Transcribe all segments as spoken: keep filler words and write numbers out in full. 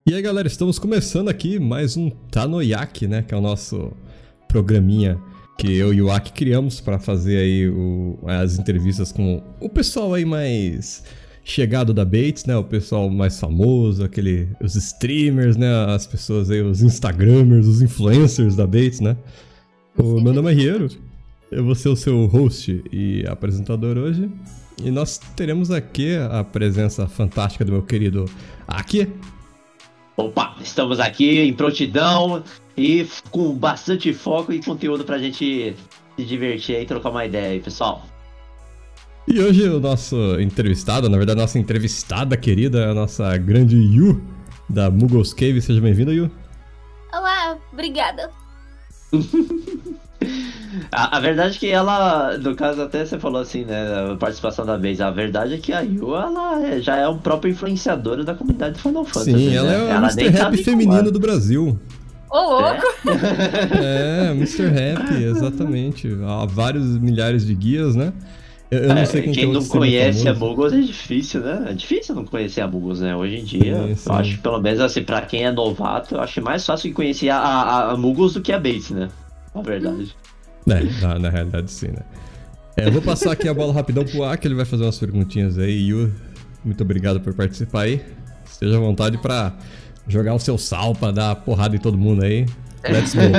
E aí, galera, estamos começando aqui mais um Tá no Yak, né? Que é o nosso programinha que eu e o Aki criamos para fazer aí o, as entrevistas com o pessoal aí mais chegado da Bates, né? O pessoal mais famoso, aquele, os streamers, né? As pessoas aí, os instagramers, os influencers da Bates, né? O meu nome é Riero, eu vou ser o seu host e apresentador hoje. E nós teremos aqui a presença fantástica do meu querido Aki. Opa, estamos aqui em prontidão e com bastante foco e conteúdo pra gente se divertir aí e trocar uma ideia aí, pessoal. E hoje o nosso entrevistado, na verdade a nossa entrevistada querida, a nossa grande Yu, da Muggles Cave. Seja bem-vinda, Yu. Olá, obrigada. a, a verdade é que ela, no caso até você falou assim, né, a participação da vez, a verdade é que a Yu, ela é, já é um próprio influenciadora da comunidade de Final Fantasy. Sim, ela né? é o ela mister Happy feminino do Brasil. Ô, louco! É, mister Happy, exatamente. Há vários milhares de guias, né? Eu, eu não é, sei quem, quem que é não outro conhece a famoso. Muggles é difícil, né? É difícil não conhecer a Muggles, né? Hoje em dia, Sim, sim. eu acho que pelo menos assim, pra quem é novato, eu acho mais fácil de conhecer a, a, a Muggles do que a Bates, né? Na verdade. É, na, na realidade sim, né? É, eu vou passar aqui a bola rapidão pro Aki, ele vai fazer umas perguntinhas aí. Yu, muito obrigado por participar aí. Esteja à vontade pra jogar o seu sal, pra dar porrada em todo mundo aí. Let's go.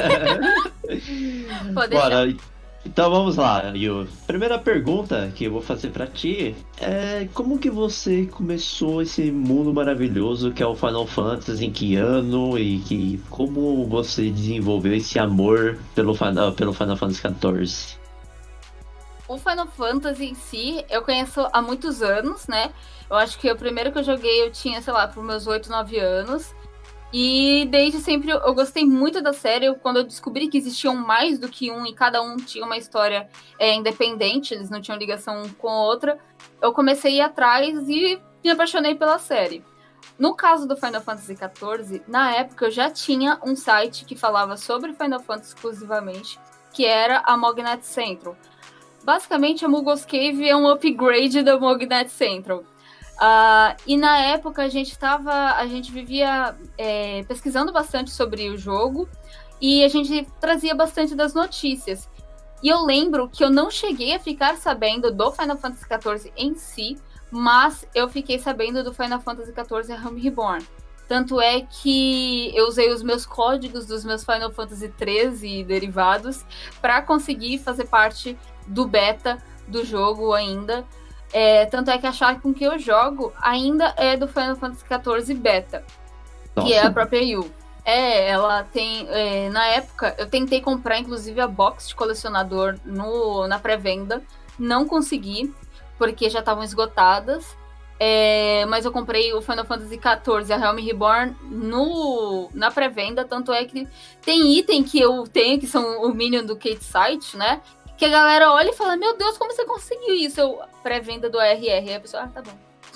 Pode deixar. Bora, então vamos lá, Yu. Primeira pergunta que eu vou fazer pra ti é como que você começou esse mundo maravilhoso que é o Final Fantasy, em que ano e que, como você desenvolveu esse amor pelo Final, pelo Final Fantasy quatorze? O Final Fantasy em si, eu conheço há muitos anos, né? Eu acho que o primeiro que eu joguei eu tinha, sei lá, por meus oito, nove anos. E desde sempre eu gostei muito da série. Quando eu descobri que existiam mais do que um e cada um tinha uma história é, independente, eles não tinham ligação um com a outra, eu comecei a ir atrás e me apaixonei pela série. No caso do Final Fantasy quatorze, na época eu já tinha um site que falava sobre Final Fantasy exclusivamente, que era a Mognet Central. Basicamente, a Muggles Cave é um upgrade da Mognet Central. Uh, e na época a gente tava, a gente vivia é, pesquisando bastante sobre o jogo e a gente trazia bastante das notícias. E eu lembro que eu não cheguei a ficar sabendo do Final Fantasy quatorze em si, mas eu fiquei sabendo do Final Fantasy quatorze A Realm Reborn. Tanto é que eu usei os meus códigos dos meus Final Fantasy treze e derivados para conseguir fazer parte do beta do jogo ainda. É, tanto é que a chave com que eu jogo ainda é do Final Fantasy quatorze Beta, Nossa. que é a própria Yu. É, ela tem... É, na época, eu tentei comprar, inclusive, a box de colecionador no, na pré-venda. Não consegui, porque já estavam esgotadas. É, mas eu comprei o Final Fantasy quatorze, a Realm Reborn, no, na pré-venda. Tanto é que tem item que eu tenho, que são o Minion do Kate Site, né? Que a galera olha e fala, meu Deus, como você conseguiu isso? Eu, pré-venda do R R. Aí a pessoa, ah, tá bom.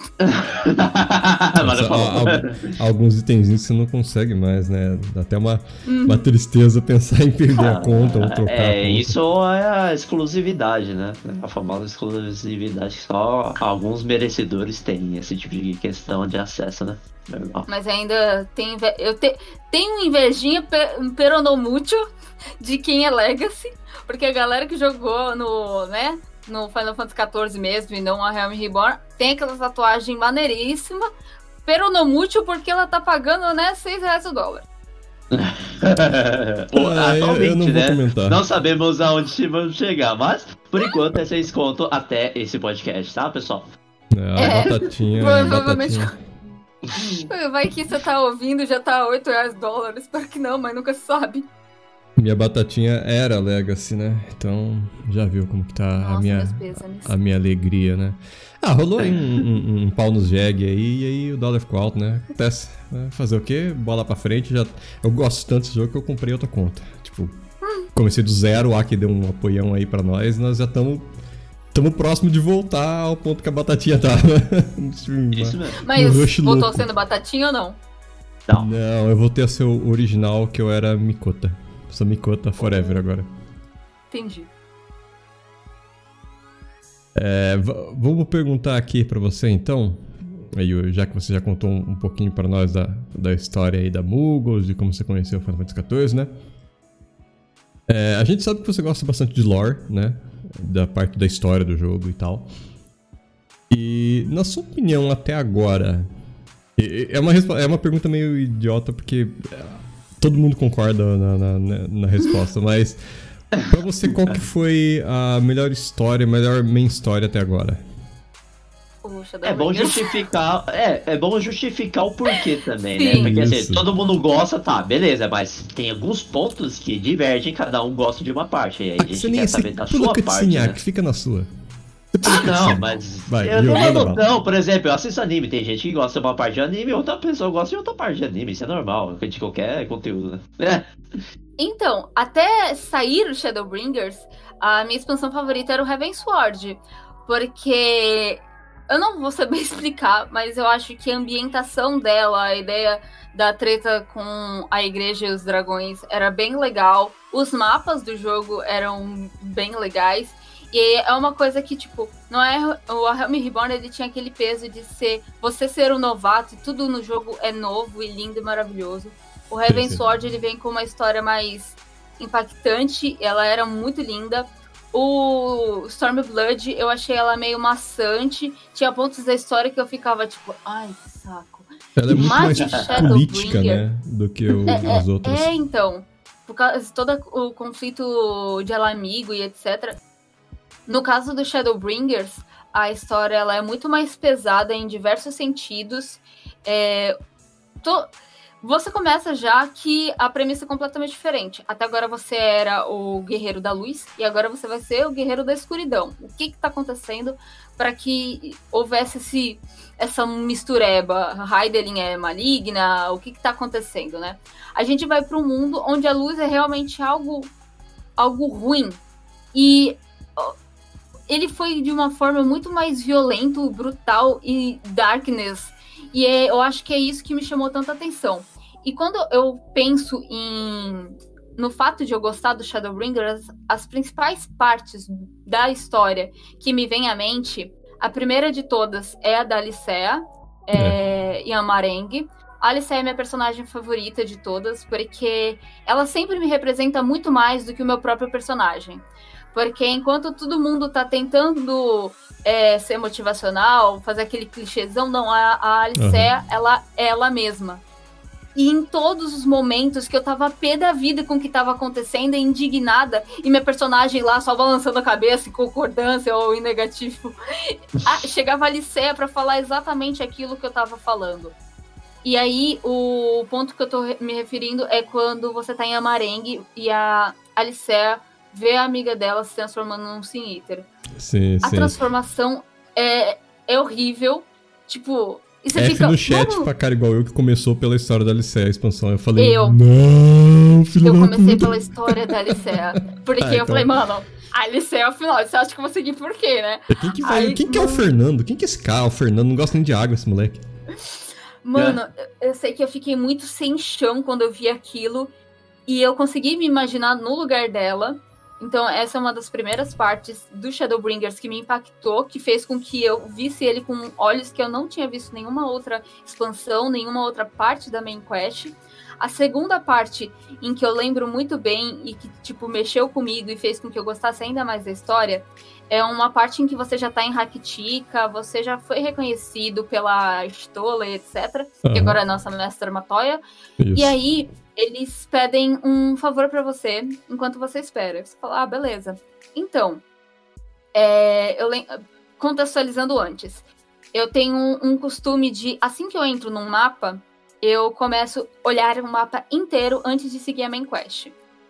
Nossa, há, há, alguns itenzinhos você não consegue mais, né? Dá até uma, Uhum. uma tristeza pensar em perder a conta ou trocar É, a conta. isso é a exclusividade, né? A famosa exclusividade que só alguns merecedores têm esse tipo de questão de acesso, né? Normal. Mas ainda tem inve... eu te... tenho invejinha per... peronomútil de quem é Legacy, porque a galera que jogou no, né, no Final Fantasy quatorze mesmo e não a Realm Reborn tem aquela tatuagem maneiríssima, peronomútil porque ela tá pagando, né, seis reais o dólar. Pô, Ah, atualmente, eu não vou né? comentar. Não sabemos aonde vamos chegar, mas por enquanto é seis conto até esse podcast, tá, pessoal? É, a É, batatinha, provavelmente. batatinha. Vai que você tá ouvindo, já tá oito reais dólar. Espero que não, mas nunca se sabe. Minha batatinha era Legacy, né? Então já viu como que tá Nossa, a, minha, meus pêsames. a minha alegria, né? Ah, rolou aí um, um, um pau nos jegue aí, e aí o dólar ficou alto, né? Acontece. Né? Fazer o quê? Bola pra frente. Já... Eu gosto tanto desse jogo que eu comprei outra conta. Tipo, comecei do zero, o Aki deu um apoião aí pra nós, e nós já estamos... Estamos próximo de voltar ao ponto que a batatinha tava. Isso mesmo. Mas No rush voltou louco. sendo batatinha ou não? Não. Não, eu voltei a ser o original, que eu era Mikota. Sou Mikota forever agora. Entendi. É, v- vamos perguntar aqui pra você, então. aí, já que você já contou um, um pouquinho pra nós da, da história aí da Muggles, de como você conheceu o Final Fantasy quatorze, né? É, a gente sabe que você gosta bastante de lore, né? Da parte da história do jogo e tal. E, na sua opinião, até agora... É uma, é uma pergunta meio idiota, porque todo mundo concorda na, na, na resposta, mas... Pra você, qual que foi a melhor história, a melhor main story até agora? Puxa, É bom justificar, é, é bom justificar o porquê também, Sim. né? Porque assim, Isso. todo mundo gosta, tá, beleza, mas tem alguns pontos que divergem, cada um gosta de uma parte. E aí a Aqui gente você nem quer você saber da pula sua a parte, cutscene, né? que fica na sua. Ah, não, mas Vai, eu eu não, mando não, bala. não, por exemplo, eu assisto anime, tem gente que gosta de uma parte de anime, outra pessoa gosta de outra parte de anime, isso é normal, de qualquer conteúdo, né? Então, até sair o Shadowbringers, a minha expansão favorita era o Heavensward, porque eu não vou saber explicar, mas eu acho que a ambientação dela, a ideia da treta com a igreja e os dragões era bem legal, os mapas do jogo eram bem legais, e é uma coisa que, tipo, não é o A Realm Reborn, ele tinha aquele peso de ser você ser um novato, e tudo no jogo é novo e lindo e maravilhoso. O Heavensward, ele vem com uma história mais impactante, ela era muito linda. O Stormblood, eu achei ela meio maçante, tinha pontos da história que eu ficava tipo, ai, que saco. Ela é muito Mas mais o Shadowbringer- política, né? Do que o, É, as é, outras. é, então, por causa de todo o conflito de Alamigo e etcétera. No caso do Shadowbringers, a história ela é muito mais pesada em diversos sentidos. É, tô... Você começa já que a premissa é completamente diferente. Até agora você era o guerreiro da luz e agora você vai ser o guerreiro da escuridão. O que está acontecendo para que houvesse esse, essa mistureba? Hydaelyn é maligna? O que está acontecendo, né? A gente vai para um mundo onde a luz é realmente algo, algo ruim. E ele foi de uma forma muito mais violento, brutal e darkness. E é, eu acho que é isso que me chamou tanta atenção. E quando eu penso em, no fato de eu gostar do Shadowbringers, as, as principais partes da história que me vem à mente, a primeira de todas é a da Alicea é, e a Amareng. A Alicea é minha personagem favorita de todas, porque ela sempre me representa muito mais do que o meu próprio personagem. Porque enquanto todo mundo tá tentando é, ser motivacional, fazer aquele clichêzão, não, a, a Alicea, uhum. ela é ela mesma. E em todos os momentos que eu tava pé da vida com o que tava acontecendo, indignada, e minha personagem lá só balançando a cabeça em concordância ou em negativo, chegava a Alicea pra falar exatamente aquilo que eu tava falando. E aí, o ponto que eu tô me referindo é quando você tá em Amareng e a Alicea vê a amiga dela se transformando num Sin Eater. Sim, a sim. transformação é, é horrível. Tipo, e você F fica... no chat Mano... pra cara igual eu que começou pela história da Alicea, a expansão. Eu falei, eu, não, filho Eu da comecei puta. pela história da Alicea. Porque ah, eu então... falei, mano, a Alicea é o final. Você acha que eu vou seguir por quê, né? Quem que, vai... Aí, Quem que mano... é o Fernando? Quem que é esse cara? O Fernando não gosta nem de água, esse moleque. Mano, é. eu sei que eu fiquei muito sem chão quando eu vi aquilo. E eu consegui me imaginar no lugar dela. Então, essa é uma das primeiras partes do Shadowbringers que me impactou, que fez com que eu visse ele com olhos que eu não tinha visto nenhuma outra expansão, nenhuma outra parte da main quest. A segunda parte, em que eu lembro muito bem e que, tipo, mexeu comigo e fez com que eu gostasse ainda mais da história, é uma parte em que você já tá em Rakitika, você já foi reconhecido pela Stola, etcétera, uhum. que agora é a nossa mestra Matoya. Isso. E aí... eles pedem um favor pra você enquanto você espera. Você fala, ah, beleza. Então, é, eu lem- contextualizando antes, eu tenho um, um costume de, assim que eu entro num mapa, eu começo a olhar o mapa inteiro antes de seguir a main quest.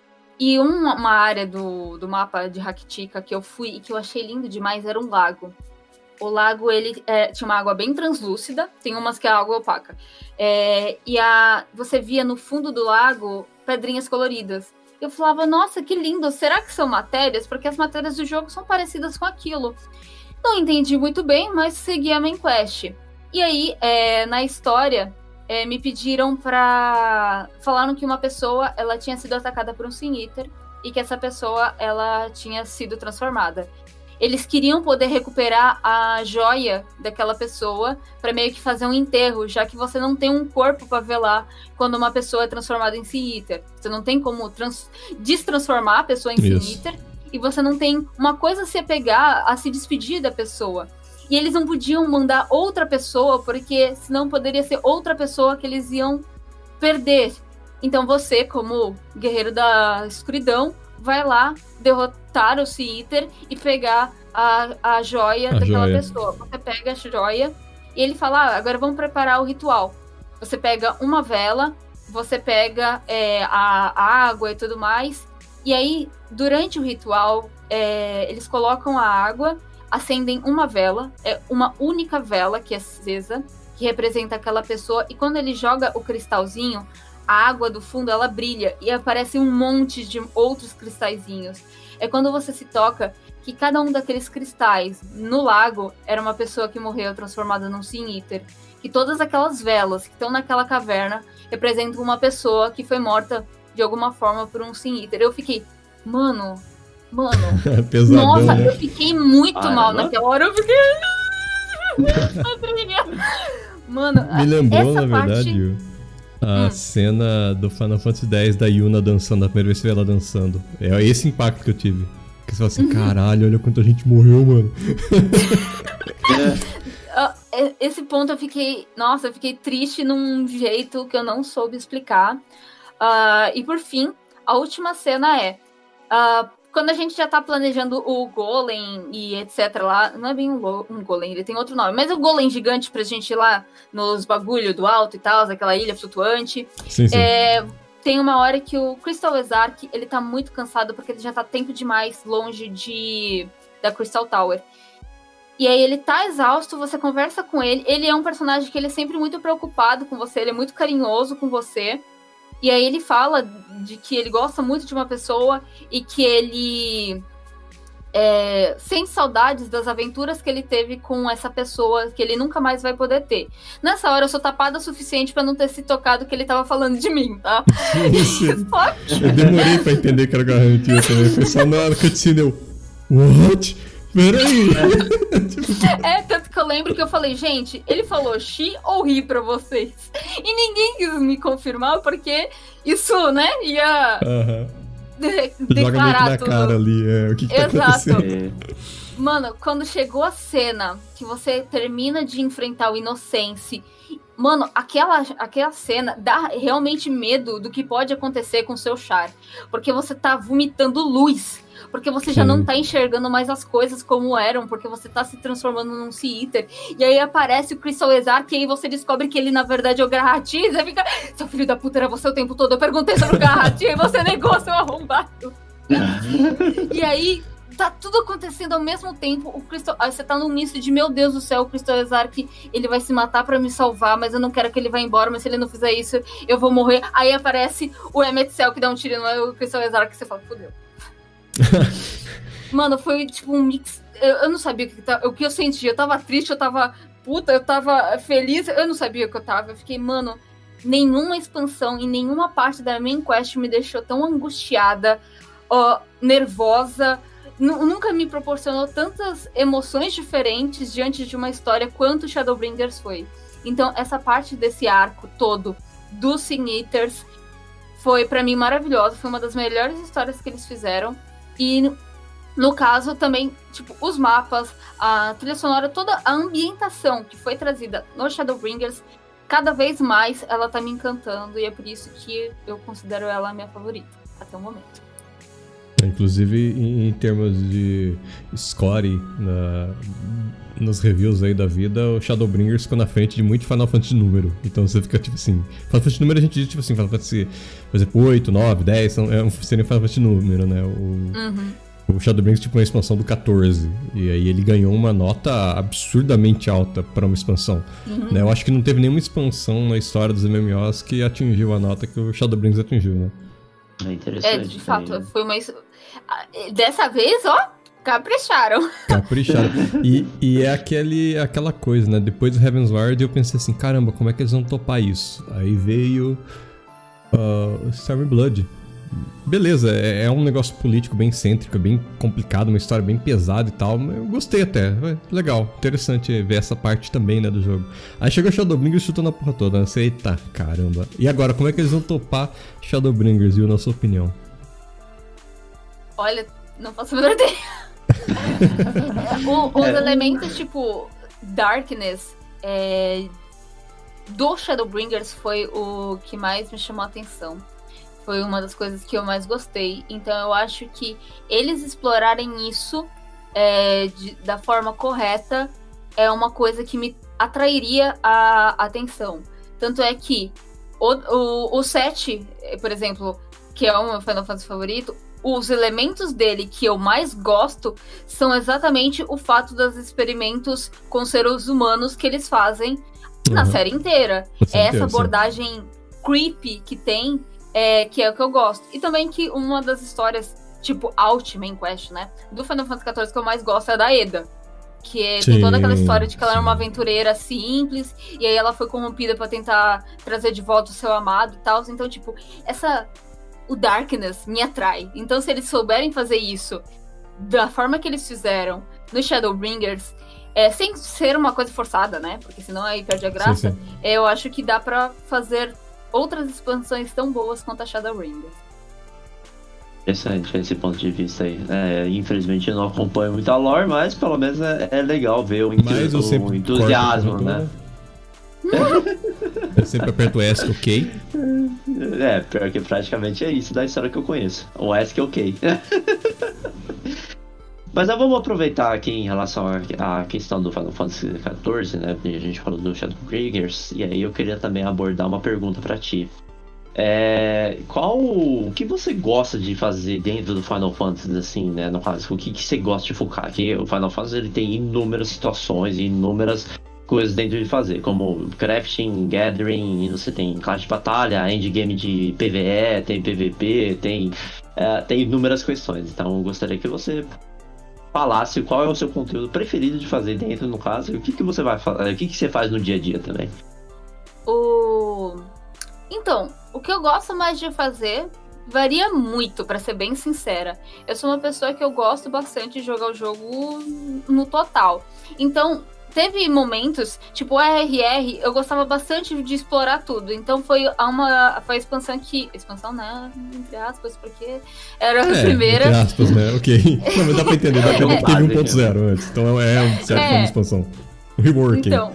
E uma, uma área do, do mapa de Rakitika que eu fui e que eu achei lindo demais era um lago. O lago, ele é, tinha uma água bem translúcida, tem umas que é água opaca. É, e a, você via no fundo do lago pedrinhas coloridas. Eu falava, nossa, que lindo, será que são matérias? Porque as matérias do jogo são parecidas com aquilo. Não entendi muito bem, mas segui a main quest. E aí, é, na história, é, me pediram pra... falaram que uma pessoa, ela tinha sido atacada por um Sin Eater e que essa pessoa, ela tinha sido transformada. eles queriam poder recuperar a joia daquela pessoa para meio que fazer um enterro, já que você não tem um corpo para velar quando uma pessoa é transformada em Sin Eater. Você não tem como trans- destransformar a pessoa em Isso. Sin Eater, e você não tem uma coisa a se apegar, a se despedir da pessoa. E eles não podiam mandar outra pessoa, porque senão poderia ser outra pessoa que eles iam perder. Então você, como guerreiro da escuridão, vai lá derrotar o Sin Eater e pegar a, a joia A daquela joia. pessoa. Você pega a joia e ele fala, ah, agora vamos preparar o ritual. Você pega uma vela, você pega é, a, a água e tudo mais. E aí, durante o ritual, é, eles colocam a água, acendem uma vela, é uma única vela que é acesa, que representa aquela pessoa. E quando ele joga o cristalzinho, a água do fundo, ela brilha e aparece um monte de outros cristalzinhos. É quando você se toca que cada um daqueles cristais no lago era uma pessoa que morreu transformada num Sin Eater. Que todas aquelas velas que estão naquela caverna representam uma pessoa que foi morta de alguma forma por um Sin Eater. Eu fiquei, mano, mano, Pesadão, nossa, né? eu fiquei muito Caramba. mal naquela hora. Eu fiquei... Mano, Me lembrou, essa na parte... verdade, Yu, a Hum. cena do Final Fantasy X da Yuna dançando, a primeira vez que eu vi ela dançando. É esse impacto que eu tive. Que você fala assim, Uhum. caralho, olha quanta gente morreu, mano. Ah, e- esse ponto eu fiquei, nossa, eu fiquei triste num jeito que eu não soube explicar. Ah, e por fim, a última cena é ah, quando a gente já tá planejando o Golem e etc lá, não é bem um, lo- um Golem, ele tem outro nome, mas o Golem gigante pra gente ir lá nos bagulho do alto e tal, aquela ilha flutuante. Sim, sim. É, tem uma hora que o Crystal Exarch, ele tá muito cansado porque ele já tá tempo demais longe de da Crystal Tower. E aí ele tá exausto, você conversa com ele, ele é um personagem que ele é sempre muito preocupado com você, ele é muito carinhoso com você. E aí ele fala de que ele gosta muito de uma pessoa e que ele é, sente saudades das aventuras que ele teve com essa pessoa que ele nunca mais vai poder ter. Nessa hora eu sou tapada o suficiente pra não ter se tocado que ele tava falando de mim, tá? Sim. Só que Eu demorei pra entender que era Garrantia também. Foi só na hora que eu cutscene eu. What? Peraí. é, tanto que eu lembro que eu falei, gente, ele falou xi ou ri pra vocês? E ninguém quis me confirmar porque isso, né, ia Aham. de- Joga meio que declarar na tudo. cara ali, é, o que, que tá Exato. acontecendo. É, Mano, quando chegou a cena que você termina de enfrentar o Innocence, mano, aquela, aquela cena dá realmente medo do que pode acontecer com o seu char. Porque você tá vomitando luz. Porque você já Sim. não tá enxergando mais as coisas como eram. Porque você tá se transformando num Sin Eater. E aí aparece o Crystal Exarch. E aí você descobre que ele, na verdade, é o Garrati. E você fica, seu filho da puta, era você o tempo todo. Eu perguntei sobre o Garrati. E você negou, seu arrombado. E aí, tá tudo acontecendo ao mesmo tempo. O Crystal, aí você tá no misto de, meu Deus do céu, o Crystal Exarch, ele vai se matar pra me salvar, mas eu não quero que ele vá embora, mas se ele não fizer isso, eu vou morrer. Aí aparece o Emmett Cell que dá um tiro no Crystal Exarch, que você fala, fodeu. Mano, foi tipo um mix. Eu, eu não sabia o que, tá, o que eu sentia. Eu tava triste, eu tava puta, eu tava feliz, eu não sabia o que eu tava. Eu fiquei, mano, nenhuma expansão e nenhuma parte da main quest me deixou tão angustiada, ó, nervosa. Nu- Nunca me proporcionou tantas emoções diferentes diante de uma história quanto Shadowbringers foi. Então, essa parte desse arco todo dos Sin Eaters foi, pra mim, maravilhosa. Foi uma das melhores histórias que eles fizeram. E, no caso, também, tipo, os mapas, a trilha sonora, toda a ambientação que foi trazida no Shadowbringers, cada vez mais ela tá me encantando. E é por isso que eu considero ela a minha favorita, até o momento. Inclusive, em, em termos de score na, nos reviews aí da vida, o Shadowbringers ficou na frente de muito Final Fantasy número. Então você fica tipo assim. Final Fantasy número a gente diz tipo assim, Final Fantasy, por exemplo, oito, nove, dez, são, é um, seria um Final Fantasy número, né? O, Uhum. o Shadowbringers tipo uma expansão do catorze. E aí ele ganhou uma nota absurdamente alta para uma expansão. Uhum. Né? Eu acho que não teve nenhuma expansão na história dos M M Os que atingiu a nota que o Shadowbringers atingiu, né? é interessante. É, de isso fato, aí. foi uma. es- Ah, dessa vez, ó, capricharam. Caprichado. E, e é aquele, aquela coisa, né? Depois do Heavensward eu pensei assim, caramba, como é que eles vão topar isso? Aí veio uh, Stormblood. beleza, é, é um negócio político bem cêntrico, bem complicado, uma história bem pesada e tal, mas eu gostei até, legal, interessante ver essa parte também, né, do jogo. Aí chegou Shadowbringers chutando a porra toda, né? Você, eita, caramba. E agora, como é que eles vão topar Shadowbringers, viu, na sua opinião? Olha, não posso me ideia. o, os é. elementos, tipo, Darkness, é, do Shadowbringers foi o que mais me chamou a atenção. Foi uma das coisas que eu mais gostei. Então eu acho que eles explorarem isso é, de, da forma correta é uma coisa que me atrairia a atenção. Tanto é que o, o, o sete, por exemplo, que é o meu Final Fantasy favorito, os elementos dele que eu mais gosto são exatamente o fato dos experimentos com seres humanos que eles fazem uhum. na série inteira. É essa abordagem creepy que tem, é, que é o que eu gosto. E também que uma das histórias, tipo Ultimate Quest, né, do Final Fantasy quatorze que eu mais gosto é da Eda. Que é, sim, tem toda aquela história de que ela sim. era uma aventureira simples, e aí ela foi corrompida pra tentar trazer de volta o seu amado e tal. Então, tipo, essa... o Darkness me atrai. Então, se eles souberem fazer isso da forma que eles fizeram no Shadowbringers, é, sem ser uma coisa forçada, né? Porque senão aí perde a graça. Sim, sim. Eu acho que dá pra fazer outras expansões tão boas quanto a Shadowbringers. Interessante esse ponto de vista aí. É, infelizmente eu não acompanho muito a lore, mas pelo menos é, é legal ver o, entu- o entusiasmo, né? Eu sempre aperto o E S C, ok? É, pior que praticamente é isso da história que eu conheço. O E S C, ok. Mas nós vamos aproveitar aqui em relação à questão do Final Fantasy quatorze, né? A gente falou do Shadowbringers, e aí eu queria também abordar uma pergunta pra ti. É, qual o que você gosta de fazer dentro do Final Fantasy, assim, né? No caso, o que, que você gosta de focar? Porque o Final Fantasy ele tem inúmeras situações, inúmeras coisas dentro de fazer, como crafting, gathering, você tem classe de batalha, endgame de P V E, tem P V P, tem, é, tem inúmeras questões. Então eu gostaria que você falasse qual é o seu conteúdo preferido de fazer dentro, no caso, e o que, que você vai fazer, o que, que você faz no dia a dia também. O... Então, o que eu gosto mais de fazer varia muito, pra ser bem sincera. Eu sou uma pessoa que eu gosto bastante de jogar o jogo no total. Então, teve momentos, tipo o R R R, eu gostava bastante de explorar tudo. Então foi uma, foi a expansão que... Expansão, né? Entre aspas, porque era a é, primeira... entre aspas, né? Ok. Não, mas dá pra entender. Dá pra entender que teve um ponto zero antes. Então é um certo é. Uma expansão. Um reworking. Então,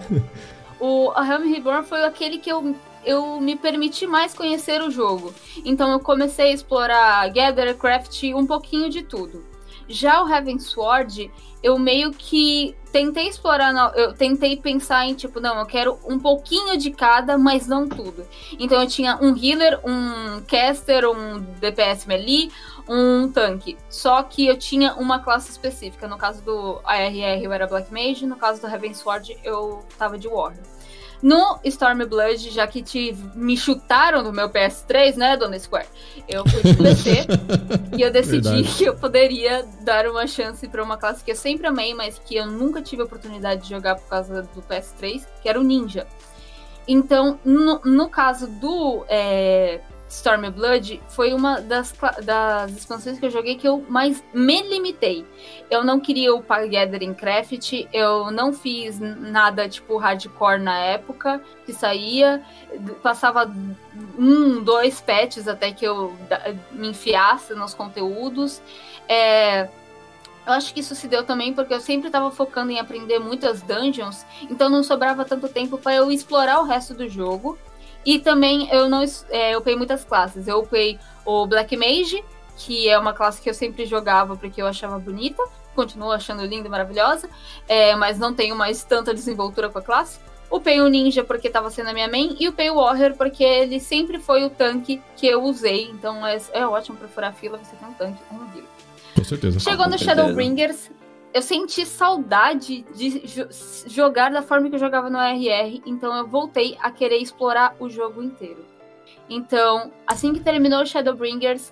o A Realm Reborn foi aquele que eu... eu me permiti mais conhecer o jogo. Então eu comecei a explorar Gather, Craft, um pouquinho de tudo. Já o Heavensward, eu meio que tentei explorar, eu tentei pensar em tipo, não, eu quero um pouquinho de cada, mas não tudo. Então eu tinha um healer, um caster, um D P S melee, um tanque. Só que eu tinha uma classe específica. No caso do A R R eu era Black Mage, no caso do Heavensward eu tava de Warrior. No Stormblood, já que te, me chutaram no meu P S três, né, Dona Square? Eu fui de P C e eu decidi Verdade. que eu poderia dar uma chance pra uma classe que eu sempre amei, mas que eu nunca tive a oportunidade de jogar por causa do P S três, que era o Ninja. Então, no, no caso do é, Stormblood, foi uma das, das expansões que eu joguei que eu mais me limitei. Eu não queria upar Gathering Craft, eu não fiz nada tipo hardcore na época que saía, passava um, dois patches até que eu me enfiasse nos conteúdos. É, eu acho que isso se deu também porque eu sempre estava focando em aprender muitas dungeons, então não sobrava tanto tempo para eu explorar o resto do jogo. E também eu não é, upei muitas classes. Eu upei o Black Mage, que é uma classe que eu sempre jogava porque eu achava bonita. Continuo achando linda e maravilhosa. É, mas não tenho mais tanta desenvoltura com a classe. Upei o Ninja porque estava sendo a minha main. E upei o Warrior porque ele sempre foi o tanque que eu usei. Então é, é ótimo pra furar a fila você ter um tanque com um healer. Com certeza. Chegou ah, no Shadowbringers... Eu senti saudade de jo- jogar da forma que eu jogava no A R R, então eu voltei a querer explorar o jogo inteiro. Então, assim que terminou o Shadowbringers,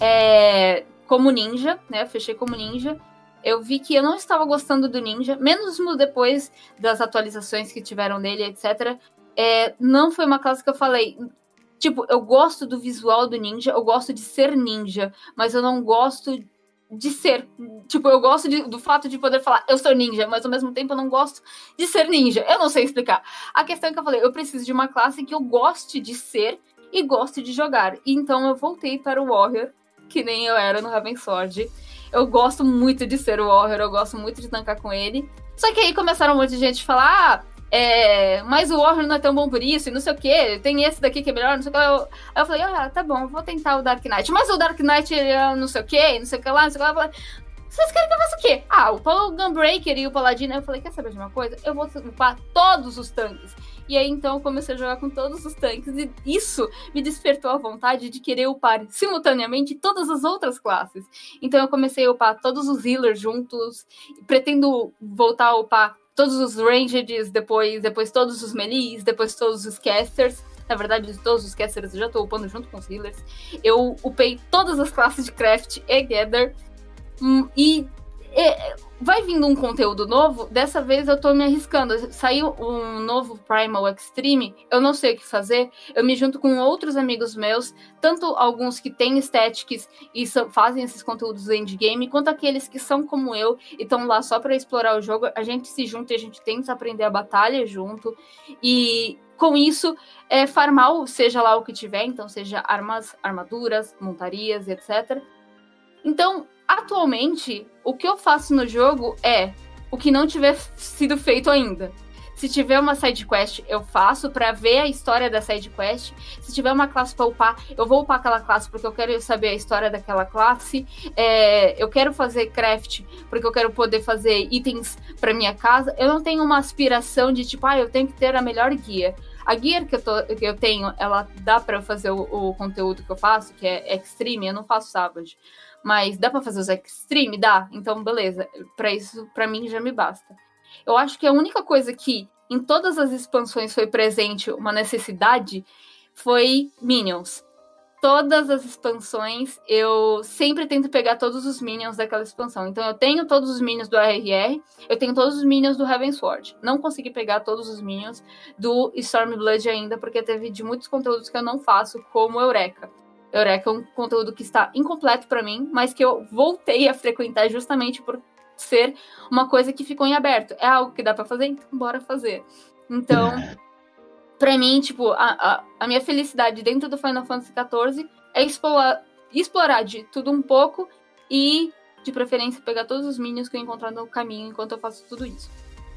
é, como ninja, né, eu fechei como ninja, eu vi que eu não estava gostando do ninja, mesmo depois das atualizações que tiveram nele, etcétera. É, não foi uma classe que eu falei... Tipo, eu gosto do visual do ninja, eu gosto de ser ninja, mas eu não gosto de ser. Tipo, eu gosto de, do fato de poder falar, eu sou ninja, mas ao mesmo tempo eu não gosto de ser ninja. Eu não sei explicar. A questão é que eu falei, eu preciso de uma classe que eu goste de ser e goste de jogar. E então eu voltei para o Warrior, que nem eu era no Ravensword. Eu gosto muito de ser o Warrior, eu gosto muito de tancar com ele. Só que aí começaram um monte de gente a falar, ah, é, mas o Warrior não é tão bom por isso, e não sei o que, tem esse daqui que é melhor, não sei o que. Eu, aí eu falei, ah, tá bom, vou tentar o Dark Knight. Mas o Dark Knight é não sei o que, não sei o que lá, não sei o que lá. Vocês querem que eu faça o quê? Ah, o Gunbreaker e o Paladino. Eu falei, quer saber de uma coisa? Eu vou upar todos os tanques. E aí, então, eu comecei a jogar com todos os tanques. E isso me despertou a vontade de querer upar simultaneamente todas as outras classes. Então, eu comecei a upar todos os healers juntos. Pretendo voltar a upar todos os rangeds, depois, depois todos os melees, depois todos os casters. Na verdade, todos os casters eu já tô upando junto com os healers. Eu upei todas as classes de craft e gather. Hum, e é, vai vindo um conteúdo novo. Dessa vez eu tô me arriscando. Saiu um novo Primal Extreme, eu não sei o que fazer. Eu me junto com outros amigos meus, tanto alguns que têm statics e so, fazem esses conteúdos endgame, quanto aqueles que são como eu e estão lá só para explorar o jogo. A gente se junta e a gente tenta aprender a batalha junto. E com isso, é, farmar, seja lá o que tiver, então seja armas, armaduras, montarias, etcétera. Então, atualmente, o que eu faço no jogo é o que não tiver sido feito ainda. Se tiver uma side quest, eu faço pra ver a história da side quest. Se tiver uma classe pra upar, eu vou upar aquela classe porque eu quero saber a história daquela classe. É, eu quero fazer craft porque eu quero poder fazer itens pra minha casa. Eu não tenho uma aspiração de tipo, ah, eu tenho que ter a melhor guia. A guia que eu, tô, que eu tenho, ela dá pra eu fazer o, o conteúdo que eu faço, que é Extreme, eu não faço Savage. Mas dá pra fazer os Extreme? Dá. Então, beleza. Pra isso, pra mim, já me basta. Eu acho que a única coisa que em todas as expansões foi presente uma necessidade foi Minions. Todas as expansões, eu sempre tento pegar todos os Minions daquela expansão. Então, eu tenho todos os Minions do R R R, eu tenho todos os Minions do Ravensword. Não consegui pegar todos os Minions do Stormblood ainda, porque teve de muitos conteúdos que eu não faço, como Eureka. Eureka é um conteúdo que está incompleto para mim, mas que eu voltei a frequentar justamente por ser uma coisa que ficou em aberto. É algo que dá para fazer, então bora fazer. Então, para mim, tipo, a, a, a minha felicidade dentro do Final Fantasy quatorze é explorar, explorar de tudo um pouco e, de preferência, pegar todos os minions que eu encontrar no caminho enquanto eu faço tudo isso.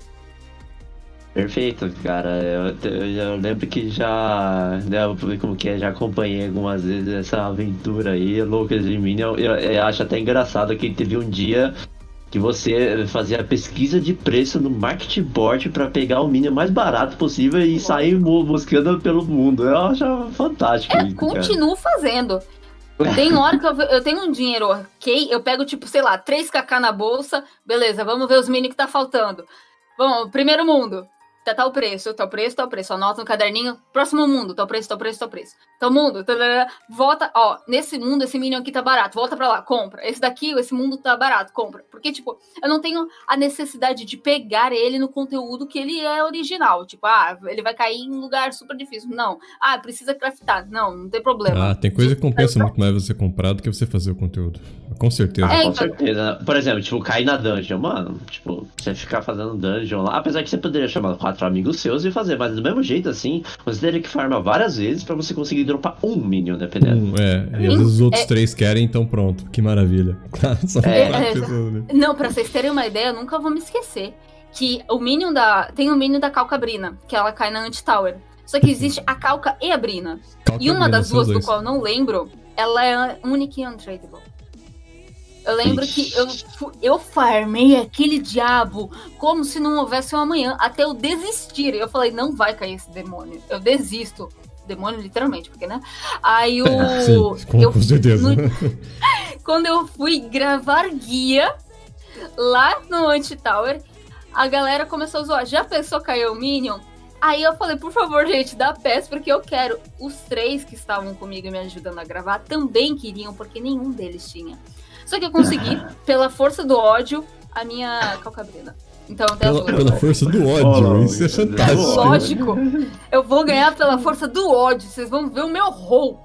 Perfeito, cara. Eu, eu, eu lembro que já, né, como que é, já acompanhei algumas vezes essa aventura aí, loucas de Minion. Eu, eu acho até engraçado que teve um dia que você fazia a pesquisa de preço no market board para pegar o Minion mais barato possível e sair buscando pelo mundo. Eu acho fantástico. Eu isso, continuo cara. fazendo. Tem hora que eu, eu tenho um dinheiro ok, eu pego tipo, sei lá, três kk na bolsa, beleza, vamos ver os Minions que tá faltando. Vamos, primeiro mundo. Tá, tá o preço, tá o preço, tá o preço. Anota no caderninho. Próximo mundo, tá o preço, tá o preço, tá o preço. Tá o mundo, tá, tá, tá, volta, ó, nesse mundo, esse Minion aqui tá barato, volta pra lá, compra. Esse daqui, esse mundo tá barato, compra. Porque, tipo, eu não tenho a necessidade de pegar ele no conteúdo que ele é original. Tipo, ah, ele vai cair em um lugar super difícil. Não. Ah, precisa craftar. Não, não tem problema. Ah, tem coisa que compensa muito mais você comprar do que você fazer o conteúdo. Com certeza. Ah, É, com então... certeza. Por exemplo, tipo, cair na dungeon, mano. Tipo, você ficar fazendo dungeon lá. Apesar que você poderia chamar quatro amigos seus e fazer, mas do mesmo jeito, assim, você teria que farmar várias vezes pra você conseguir dropar um Minion, dependendo. Um, é, e às vezes os outros é... três querem, então pronto. Que maravilha. São É, quatro é, pessoas ali. Não, pra vocês terem uma ideia, eu nunca vou me esquecer que o Minion da... Tem o Minion da Calcabrina, que ela cai na Anti-Tower. Só que existe a Calca e a Brina. Calca e uma Brina, das duas, dois. do qual eu não lembro, ela é única e untradeable. Eu lembro Ixi. que eu, eu farmei aquele diabo como se não houvesse um amanhã, até eu desistir. Eu falei, não vai cair esse demônio. Eu desisto. Demônio, literalmente, porque, né? Aí o... É, sim, com, eu, com certeza. No, quando eu fui gravar guia lá no Anti-Tower, a galera começou a zoar. Já pensou cair o Minion? Aí eu falei, por favor, gente, dá pés, porque eu quero. Os três que estavam comigo me ajudando a gravar também queriam, porque nenhum deles tinha. Só que eu consegui, pela força do ódio, a minha Calcabrina. Então tem Pela, as duas. pela força do ódio, Oh, isso é fantástico. Lógico, eu vou ganhar pela força do ódio, vocês vão ver o meu rol.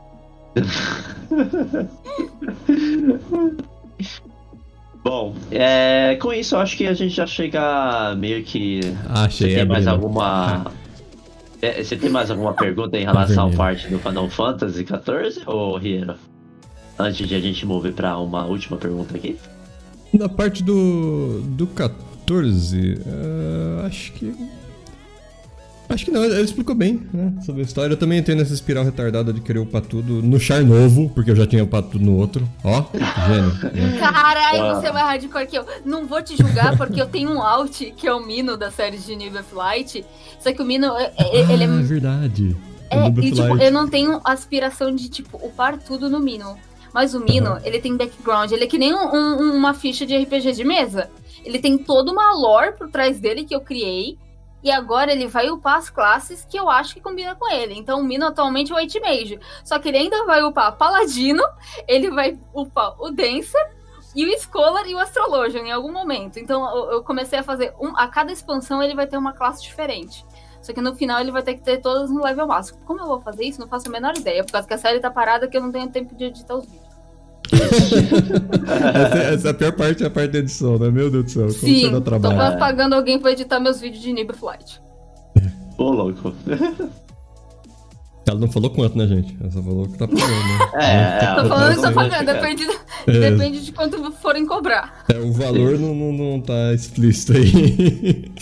Bom, é, com isso eu acho que a gente já chega meio que... Achei, Você tem é mais Breno. alguma... É, você tem mais alguma pergunta em relação à Vermelho. parte do Final Fantasy quatorze, ou Riero? Antes de a gente mover pra uma última pergunta aqui. Na parte do, do quatorze, uh, acho que... Acho que não, ele explicou bem, né, sobre a história. Eu também entrei nessa espiral retardada de querer upar tudo no char novo, porque eu já tinha upado tudo no outro. Ó, gênio. Né? Caralho, Ah. você é mais hardcore que eu. Não vou te julgar porque eu tenho um alt, que é o Mino da série de Nib of Light. Só que o Mino, é- é- ele Ah, é é... verdade. é O Noob e, of tipo, Light. eu não tenho aspiração de, tipo, upar tudo no Mino. Mas o Mino, Uhum. ele tem background. Ele é que nem um- um- uma ficha de R P G de mesa. Ele tem toda uma lore por trás dele que eu criei. E agora ele vai upar as classes que eu acho que combina com ele. Então o Mino atualmente é o White Mage. Só que ele ainda vai upar Paladino, ele vai upar o Dancer, e o Scholar e o Astrologian em algum momento. Então eu, eu comecei a fazer... Um, a cada expansão ele vai ter uma classe diferente. Só que no final ele vai ter que ter todas no level máximo. Como eu vou fazer isso? Não faço a menor ideia. Por causa que a série tá parada que eu não tenho tempo de editar os vídeos. essa, essa é a pior parte, é a parte da edição, né? Meu Deus do céu, como Sim, você dá tô trabalho. pagando alguém pra editar meus vídeos de Nib of Light. Ô, louco. Ela não falou quanto, né, gente? Ela só falou que tá pagando, né? É, é, Tô eu falando que tô tô pagando, chegando. depende, É. depende de quanto forem cobrar. É, o valor não, não, não tá explícito aí.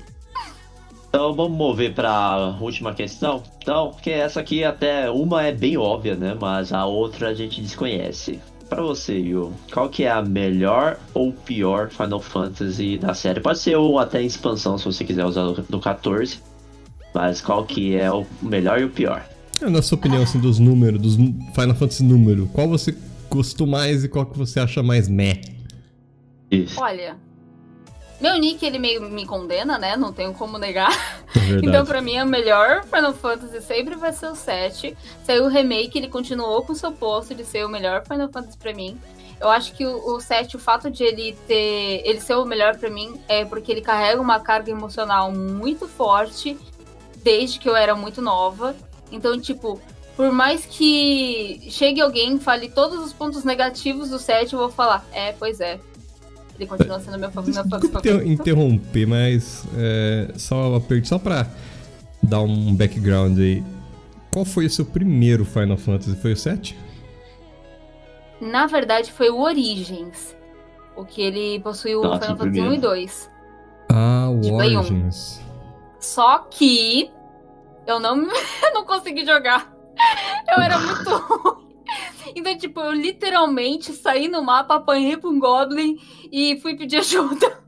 Então vamos mover pra última questão. Então, porque essa aqui até uma é bem óbvia, né? Mas a outra a gente desconhece. Pra você, Yu, qual que é a melhor ou pior Final Fantasy da série? Pode ser ou até expansão, se você quiser usar do quatorze. Mas qual que é o melhor e o pior? Na sua opinião, assim, dos números, dos Final Fantasy número, qual você gostou mais e qual que você acha mais meh? Isso. Olha, meu nick ele meio me condena, né? Não tenho como negar. É verdade. Então, pra mim, o melhor Final Fantasy sempre vai ser o sete. Saiu o remake, ele continuou com o seu posto de ser o melhor Final Fantasy pra mim. Eu acho que o, o sete, o fato de ele ter ele ser o melhor pra mim é porque ele carrega uma carga emocional muito forte desde que eu era muito nova. Então, tipo, por mais que chegue alguém e fale todos os pontos negativos do sete, eu vou falar, é, pois é. Ele continua sendo meu favorito. Desculpa inter- interromper, mas é, só, uma per- só pra dar um background aí. Qual foi o seu primeiro Final Fantasy? Foi o sete? Na verdade, foi o Origins. O que ele possuiu o Nossa, Final o Fantasy um primeiro. e dois. Ah, o De Play um. Origins. Só que eu não, eu não consegui jogar. Eu era muito ruim. Então, tipo, eu literalmente saí no mapa, apanhei pra um Goblin e fui pedir ajuda.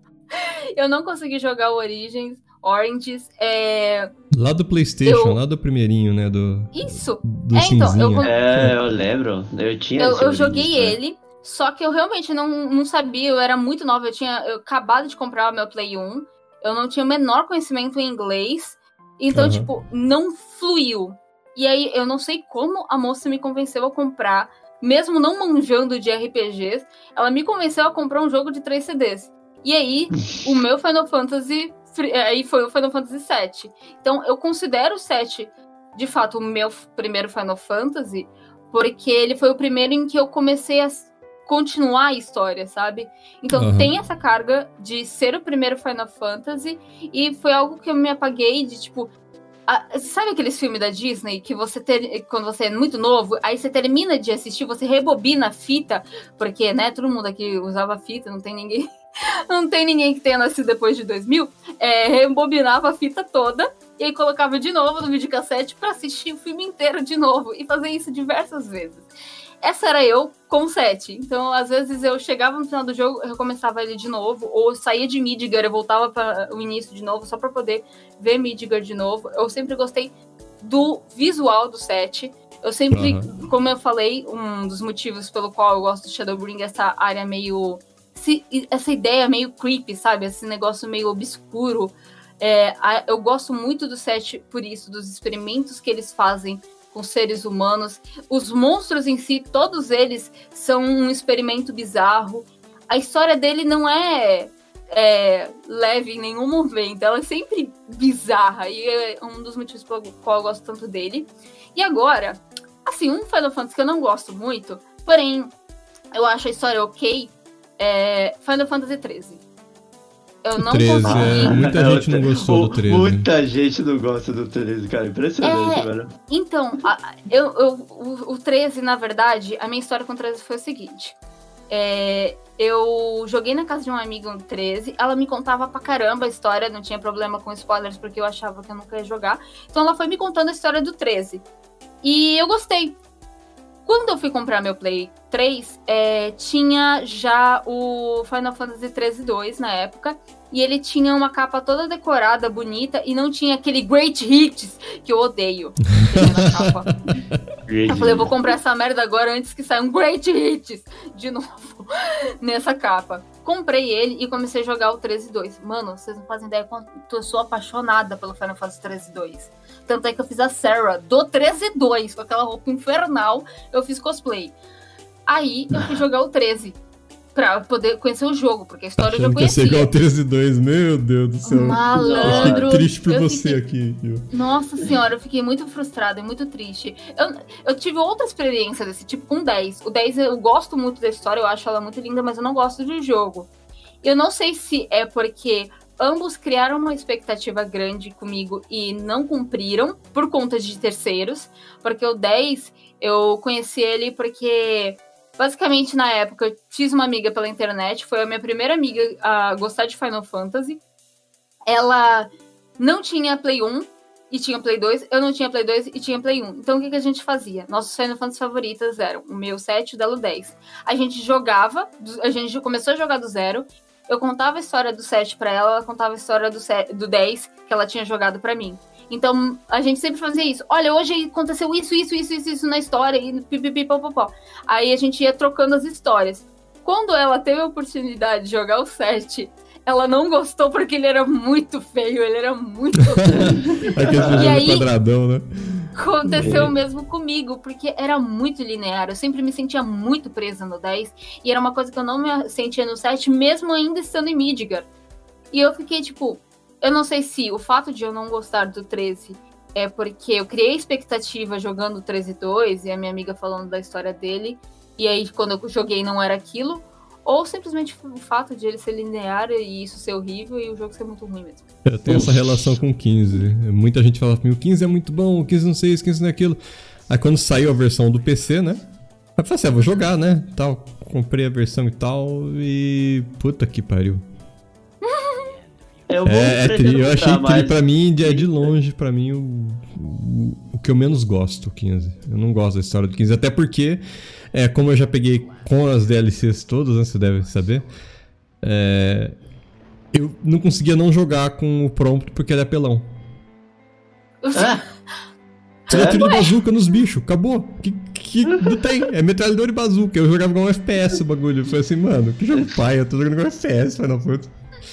Eu não consegui jogar o Origins, Oranges. É... Lá do PlayStation, Eu- lá do primeirinho, né? Do, Isso. do É, então, cinzinha. eu- É, eu lembro. Eu tinha Eu, esse eu Origins, joguei né? ele, só que eu realmente não, não sabia, eu era muito nova, eu tinha eu acabado de comprar o meu Play um, eu não tinha o menor conhecimento em inglês, então, Aham. tipo, não fluiu. E aí, eu não sei como a moça me convenceu a comprar, mesmo não manjando de R P Gs, ela me convenceu a comprar um jogo de três C Ds. E aí, o meu Final Fantasy, aí foi o Final Fantasy sete. Então, eu considero o sete, de fato, o meu primeiro Final Fantasy, porque ele foi o primeiro em que eu comecei a continuar a história, sabe? Então Uhum. tem essa carga de ser o primeiro Final Fantasy, e foi algo que eu me apaguei de, tipo... a- sabe aqueles filmes da Disney que você ter, quando você é muito novo, aí você termina de assistir, você rebobina a fita, porque, né, todo mundo aqui usava fita, não tem ninguém... Não tem ninguém que tenha nascido depois de dois mil, é, rebobinava a fita toda e aí colocava de novo no videocassete pra assistir o filme inteiro de novo e fazer isso diversas vezes. Essa era eu com o sete. Então, às vezes, eu chegava no final do jogo, eu recomeçava ele de novo, ou eu saía de Midgar, eu voltava para o início de novo, só pra poder ver Midgar de novo. Eu sempre gostei do visual do sete. Eu sempre, Uhum. como eu falei, um dos motivos pelo qual eu gosto de Shadowbring é essa área meio... se- essa ideia meio creepy, sabe? Esse negócio meio obscuro. É, a- eu gosto muito do set por isso, dos experimentos que eles fazem com seres humanos. Os monstros em si, todos eles são um experimento bizarro. A história dele não é é, leve em nenhum momento. Ela é sempre bizarra. E é um dos motivos pelo qual eu gosto tanto dele. E agora, assim, um Final Fantasy que eu não gosto muito, porém, eu acho a história ok, é Final Fantasy treze. Eu não treze, consegui... é, muita É, gente não gostou do treze. Muita gente não gosta do treze, cara. Impressionante, É, velho. Então, a- eu, eu, o, o treze, na verdade, a minha história com o treze foi o seguinte. É, eu joguei na casa de uma amiga no treze, ela me contava pra caramba a história, não tinha problema com spoilers, porque eu achava que eu nunca ia jogar. Então ela foi me contando a história do treze. E eu gostei. Quando eu fui comprar meu Play três, é, tinha já o Final Fantasy treze dois na época. E ele tinha uma capa toda decorada, bonita, e não tinha aquele Great Hits que eu odeio. Que tinha na capa. Eu falei, eu vou comprar essa merda agora antes que saia um Great Hits de novo nessa capa. Comprei ele e comecei a jogar o treze dois. Mano, vocês não fazem ideia quanto eu sou apaixonada pelo Final Fantasy treze dois. Tanto é que eu fiz a Sarah do treze dois, com aquela roupa infernal, eu fiz cosplay. Aí eu fui jogar o treze, pra poder conhecer o jogo, porque a história eu já Achando que ia ser conhecia. igual o treze dois, meu Deus do céu. Malandro. Eu fiquei triste por Eu você fiquei- aqui. viu? Nossa senhora, eu fiquei muito frustrada e muito triste. Eu, eu tive outra experiência desse tipo com o dez. O dez eu gosto muito da história, eu acho ela muito linda, mas eu não gosto do jogo. Eu não sei se é porque ambos criaram uma expectativa grande comigo e não cumpriram por conta de terceiros, porque o dez eu conheci ele porque basicamente na época eu fiz uma amiga pela internet, foi a minha primeira amiga a gostar de Final Fantasy. Ela não tinha Play um e tinha Play dois, eu não tinha Play dois e tinha Play um. Então o que, que a gente fazia? Nossos Final Fantasy favoritas eram o meu sete e o dela o dez. A gente jogava, a gente começou a jogar do zero. Eu contava a história do sete pra ela, ela contava a história do, sete, do dez que ela tinha jogado pra mim. Então, a gente sempre fazia isso. Olha, hoje aconteceu isso, isso, isso, isso, isso na história, e pipipipopopó. Aí a gente ia trocando as histórias. Quando ela teve a oportunidade de jogar o sete, ela não gostou porque ele era muito feio, ele era muito feio. Aquele E jogo aí- quadradão, né? Aconteceu o mesmo comigo, porque era muito linear. Eu sempre me sentia muito presa no dez. E era uma coisa que eu não me sentia no sete, mesmo ainda estando em Midgar. E eu fiquei tipo... Eu não sei se o fato de eu não gostar do treze é porque eu criei expectativa jogando o treze dois e a minha amiga falando da história dele. E aí, quando eu joguei, não era aquilo. Ou simplesmente o fato de ele ser linear e isso ser horrível e o jogo ser muito ruim mesmo. Eu tenho essa relação com o quinze. Muita gente fala pra mim, o quinze é muito bom, o quinze não sei isso, o quinze não é aquilo. Aí quando saiu a versão do P C, né? Eu falei assim, ah, vou jogar, né? Tal, comprei a versão e tal e... Puta que pariu. Eu vou É, é tri, pretendo eu achei comprar, tri, mas- pra mim, é de longe, pra mim, o, o, o que eu menos gosto, o quinze. Eu não gosto da história do quinze, até porque, é, como eu já peguei com as D L Cs todas, né, você deve saber, é, eu não conseguia não jogar com o prompt porque ele é apelão. Ah, Você dá tiro de bazuca nos bichos, acabou. Que, que não tem, é metralhador e bazuca. Eu jogava com um F P S o bagulho. Eu falei assim, mano, que jogo pai, eu tô jogando com F P S, Final Fantasy.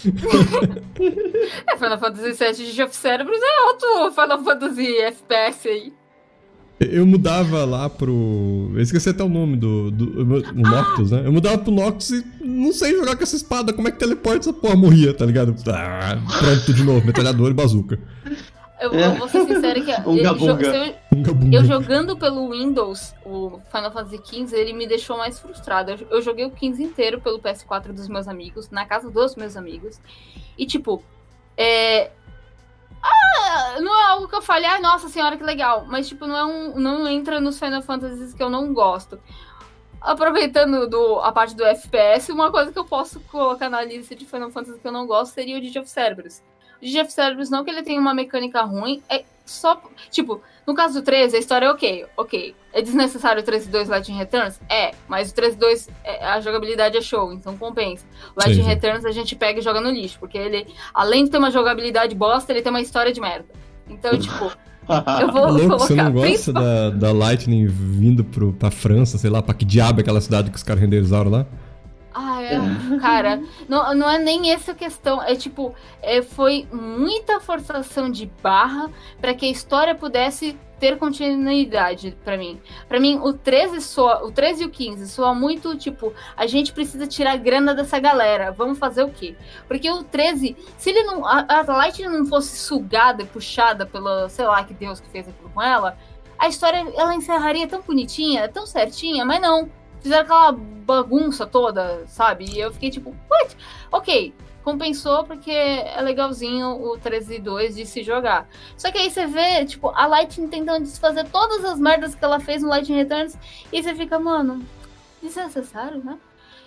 É, Final Fantasy sete de Geoff Cérebros é outro Final Fantasy F P S aí. Eu mudava lá pro... Eu esqueci até o nome do... do o Noctus, né? Eu mudava pro Noctus e não sei jogar com essa espada. Como é que teleporta essa porra? Morria, tá ligado? Ah, pronto, de novo. Metralhador e bazuca. Eu, eu vou ser sincera que Unga eu, bunga. se eu- Unga bunga. eu jogando pelo Windows, o Final Fantasy quinze, ele me deixou mais frustrada. Eu, eu joguei o quinze inteiro pelo P S quatro dos meus amigos, na casa dos meus amigos. E tipo, é... Ah, não é algo que eu falei, ai, nossa senhora, que legal. Mas tipo, não, é um, não entra nos Final Fantasies que eu não gosto. Aproveitando do, a parte do F P S, uma coisa que eu posso colocar na lista de Final Fantasy que eu não gosto seria o de Geoff Cérebros. O de Geoff Cérebros não que ele tenha uma mecânica ruim, é só... Tipo, no caso do treze, a história é ok, ok. É desnecessário o treze dois Lightning Returns? É, mas o treze dois, é, a jogabilidade é show, então compensa. O Lightning Sim, sim. Returns a gente pega e joga no lixo, porque ele, além de ter uma jogabilidade bosta, ele tem uma história de merda. Então, tipo, eu vou Louco, colocar... você não gosta principal- da, da Lightning vindo pro, pra França, sei lá, pra que diabo é aquela cidade que os caras renderizaram lá? Ah, É, cara, não, não é nem essa questão. É tipo, é, foi muita forçação de barra pra que a história pudesse ter continuidade pra mim. Pra mim, o treze soa, o treze e o quinze soa muito, tipo, a gente precisa tirar grana dessa galera, vamos fazer o quê? Porque o treze, se ele não, a, a Light não fosse sugada e puxada pelo, sei lá, que Deus que fez aquilo com ela, a história, ela encerraria tão bonitinha, tão certinha, mas não. Fizeram aquela bagunça toda, sabe? E eu fiquei tipo, what? Ok, compensou porque é legalzinho o treze e dois de se jogar. Só que aí você vê, tipo, a Lightning tentando desfazer todas as merdas que ela fez no Lightning Returns e você fica, mano, isso é necessário, né?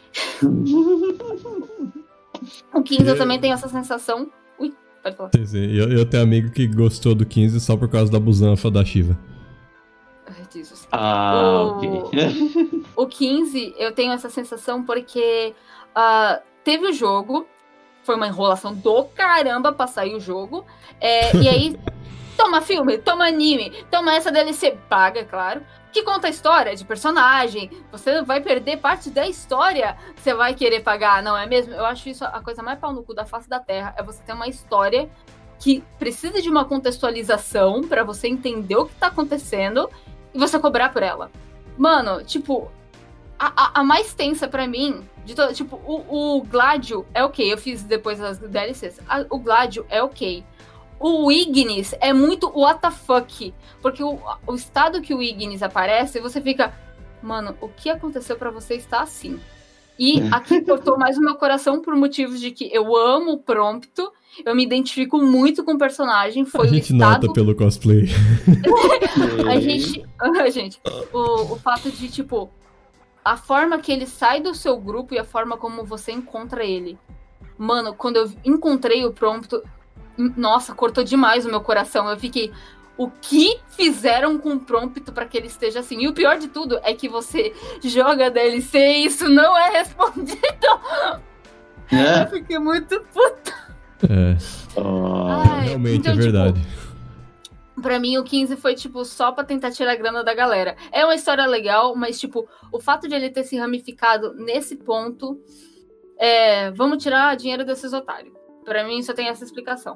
O quinze eu também tenho essa sensação. Ui, pode falar. Sim, sim. Eu, eu tenho amigo que gostou do quinze só por causa da busanfa da Shiva. Ai, Jesus. Ah, o... ok. O quinze, eu tenho essa sensação porque uh, teve o jogo, foi uma enrolação do caramba pra sair o jogo, é, e aí toma filme, toma anime, toma essa D L C, paga, claro, que conta a história de personagem, você vai perder parte da história, você vai querer pagar, não é mesmo? Eu acho isso a coisa mais pau no cu da face da terra, é você ter uma história que precisa de uma contextualização pra você entender o que tá acontecendo e você cobrar por ela. Mano, tipo, a, a, a mais tensa pra mim, de todo, tipo, o, o Gladio é ok, eu fiz depois das D L Cs, a, o Gladio é ok. O Ignis é muito what the fuck, porque o, o estado que o Ignis aparece, você fica, mano, o que aconteceu pra você estar assim? E aqui cortou mais o meu coração por motivos de que eu amo o Prompto, eu me identifico muito com o personagem, foi a gente o estado... nota pelo cosplay. a gente, a gente o, o fato de, tipo, a forma que ele sai do seu grupo e a forma como você encontra ele. Mano, quando eu encontrei o Prompto, nossa, cortou demais o meu coração. Eu fiquei, o que fizeram com o Prompto pra que ele esteja assim? E o pior de tudo é que você joga a D L C e isso não é respondido. É. Eu fiquei muito puta. É. Ai, realmente então, é verdade. Tipo, pra mim, o quinze foi, tipo, só pra tentar tirar a grana da galera. É uma história legal, mas, tipo, o fato de ele ter se ramificado nesse ponto, é, vamos tirar dinheiro desses otários. Pra mim, só tem essa explicação.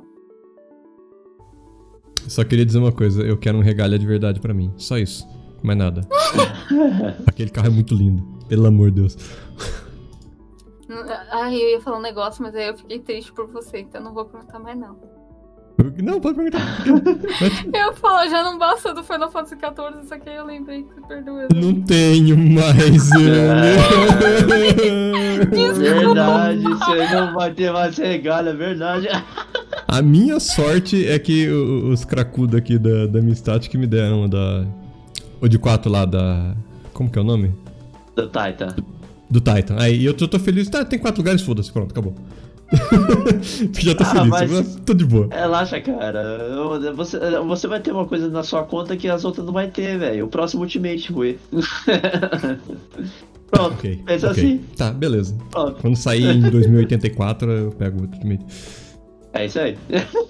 Só queria dizer uma coisa, eu quero um regalha de verdade pra mim. Só isso, mais nada. Aquele carro é muito lindo, pelo amor de Deus. Ai, eu ia falar um negócio, mas aí eu fiquei triste por você, então não vou perguntar mais, não. Não, pode perguntar. Eu falo, já não basta do Final Fantasy quatorze, só que aí eu lembrei que você perdeu ele. Não tenho mais. Verdade, você não vai ter mais regalho, é verdade. A minha sorte é que os cracudos aqui da, da Mistat que me deram da... O de quatro lá da... Como que é o nome? Do Titan. Do Titan. Aí eu tô, tô feliz. Tá, tem quatro lugares, foda-se, pronto, acabou. Já tô ah, feliz, mas tô de boa. Relaxa, cara. Você, você vai ter uma coisa na sua conta que as outras não vai ter, velho. O próximo Ultimate, Rui. Pronto, okay, pensa okay. assim. Tá, beleza. Pronto. Quando sair em dois mil e oitenta e quatro, eu pego o Ultimate. É isso aí.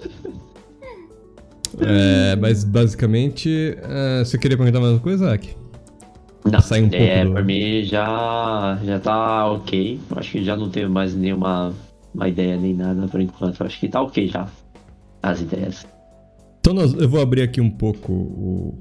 É, mas basicamente, uh, você queria perguntar mais uma coisa, Aki? Não, sair um é, pouco do... pra mim já, já tá ok. Acho que já não tenho mais nenhuma uma ideia nem nada por enquanto. Acho que tá ok já, as ideias. Então nós, eu vou abrir aqui um pouco o,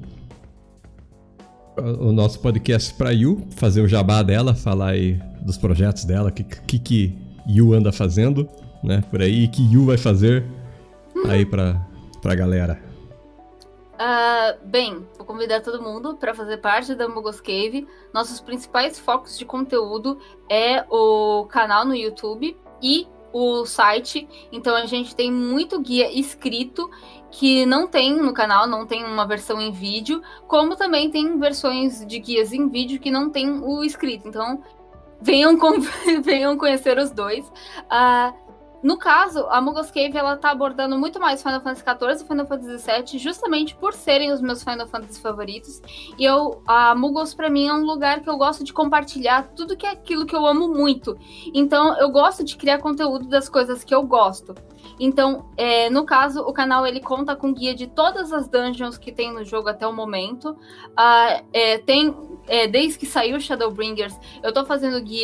o nosso podcast pra Yu, fazer o jabá dela, falar aí dos projetos dela, o que, que que Yu anda fazendo, né, por aí, e que Yu vai fazer aí pra, pra galera. Uh, bem, vou convidar todo mundo para fazer parte da Mugos Cave. Nossos principais focos de conteúdo é o canal no YouTube e o site. Então a gente tem muito guia escrito que não tem no canal, não tem uma versão em vídeo, como também tem versões de guias em vídeo que não tem o escrito. Então venham, com... venham conhecer os dois. Uh, No caso, a Mugos Cave, ela tá abordando muito mais Final Fantasy quatorze e Final Fantasy dezessete, justamente por serem os meus Final Fantasy favoritos. E eu, a Mugos, pra mim, é um lugar que eu gosto de compartilhar tudo que é aquilo que eu amo muito. Então, eu gosto de criar conteúdo das coisas que eu gosto. Então, é, no caso, o canal, ele conta com guia de todas as dungeons que tem no jogo até o momento. Uh, é, tem, é, desde que saiu Shadowbringers, eu tô fazendo guia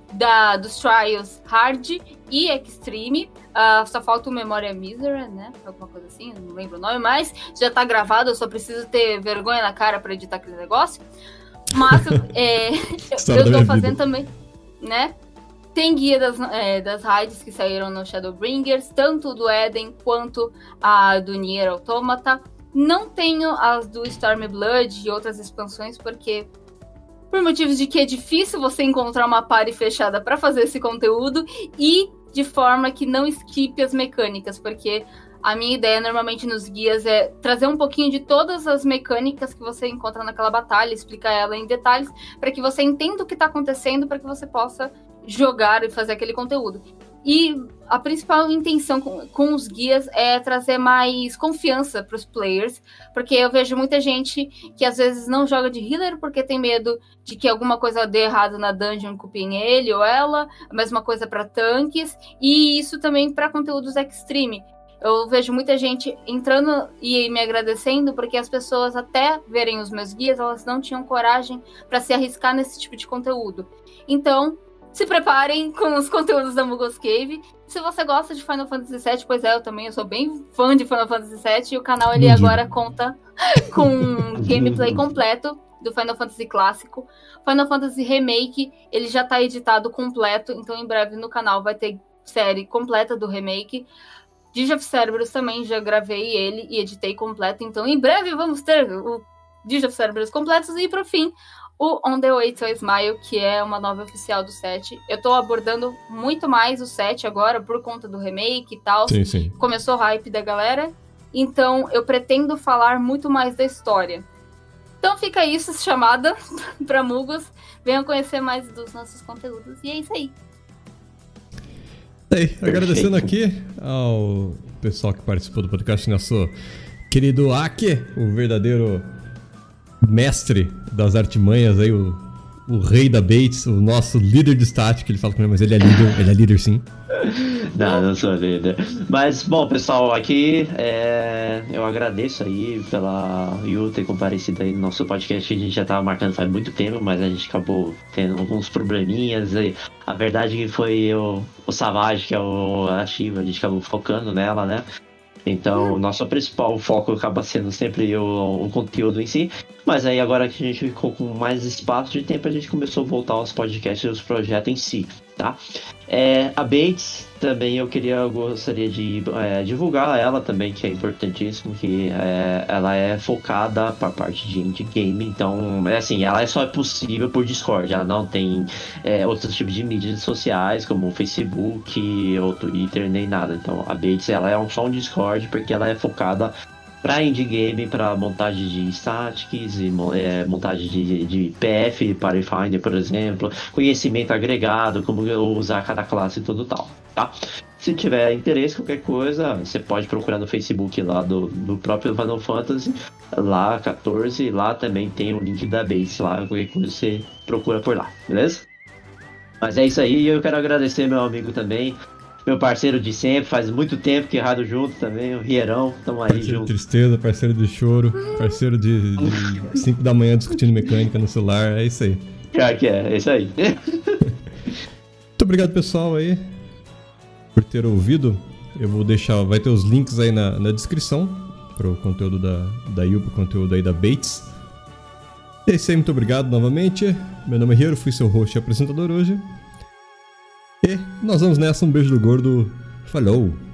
da, dos Trials Hard e Extreme. Uh, só falta o Memoria Misera, né? Alguma coisa assim, não lembro o nome, mas já tá gravado, eu só preciso ter vergonha na cara pra editar aquele negócio. Mas é, eu, eu tô fazendo vida. Também, né? Tem guia das, é, das raids que saíram no Shadowbringers, tanto do Eden quanto a do Nier Automata. Não tenho as do Stormblood e outras expansões, porque por motivos de que é difícil você encontrar uma party fechada para fazer esse conteúdo e de forma que não esquipe as mecânicas, porque a minha ideia normalmente nos guias é trazer um pouquinho de todas as mecânicas que você encontra naquela batalha, explicar ela em detalhes, para que você entenda o que está acontecendo, para que você possa jogar e fazer aquele conteúdo. E a principal intenção com, com os guias é trazer mais confiança para os players, porque eu vejo muita gente que às vezes não joga de healer porque tem medo de que alguma coisa dê errado na dungeon, culpem ele ou ela, a mesma coisa para tanques, e isso também para conteúdos extreme. Eu vejo muita gente entrando e me agradecendo porque as pessoas, até verem os meus guias, elas não tinham coragem para se arriscar nesse tipo de conteúdo. Então, se preparem com os conteúdos da Muggles Cave. Se você gosta de Final Fantasy sete, pois é, eu também eu sou bem fã de Final Fantasy sete, e o canal ele agora conta com gameplay completo do Final Fantasy clássico. Final Fantasy Remake, ele já tá editado completo, então em breve no canal vai ter série completa do remake. Digi of Cerberus também já gravei ele e editei completo, então em breve vamos ter o Digi of Cerberus completos. E pro fim, o On The Way to a Smile, que é uma nova oficial do sete. Eu tô abordando muito mais o sete agora, por conta do remake e tal. Sim, sim. Começou o hype da galera. Então, eu pretendo falar muito mais da história. Então, fica isso, chamada pra Muggles. Venham conhecer mais dos nossos conteúdos. E é isso aí. Aí, agradecendo aqui ao pessoal que participou do podcast, nosso querido Aki, o verdadeiro mestre das artimanhas aí, o, o rei da Bates, o nosso líder de stat, que ele fala comigo, mas ele é líder, ele é líder sim. Não, não sou líder. Mas, bom, pessoal, aqui é, eu agradeço aí pela Yu ter comparecido aí no nosso podcast, que a gente já tava marcando faz muito tempo, mas a gente acabou tendo alguns probleminhas. E a verdade é que foi o, o Savage, que é o, a Shiva, a gente acabou focando nela, né? Então, o nosso principal foco acaba sendo sempre o, o conteúdo em si. Mas aí, agora que a gente ficou com mais espaço de tempo, a gente começou a voltar aos podcasts e aos projetos em si, tá? É, a Bates, também eu queria, eu gostaria de é, divulgar ela também, que é importantíssimo, que é, ela é focada para a parte de indie game. Então, é assim, ela é só possível por Discord, ela não tem é, outros tipos de mídias sociais, como o Facebook ou Twitter, nem nada. Então, a Bates, ela é só um Discord, porque ela é focada para indie game, para montagem de statics e é, montagem de, de P F, Pathfinder, por exemplo, conhecimento agregado, como usar cada classe e tudo tal, tá? Se tiver interesse, qualquer coisa, você pode procurar no Facebook lá do, do próprio Final Fantasy, lá quatorze, lá também tem o link da Base, lá qualquer coisa você procura por lá, beleza? Mas é isso aí, e eu quero agradecer meu amigo também, meu parceiro de sempre, faz muito tempo que errado junto também, o Rierão, tamo aí parceiro junto. De tristeza, parceiro de choro, parceiro de cinco da manhã discutindo mecânica no celular, é isso aí. Claro que é, é isso aí. Muito obrigado, pessoal, aí, por ter ouvido. Eu vou deixar, vai ter os links aí na, na descrição pro conteúdo da, da Yu, pro conteúdo aí da Bates. É isso aí, muito obrigado novamente. Meu nome é Riero, fui seu host e apresentador hoje. E nós vamos nessa, um beijo do gordo, falou!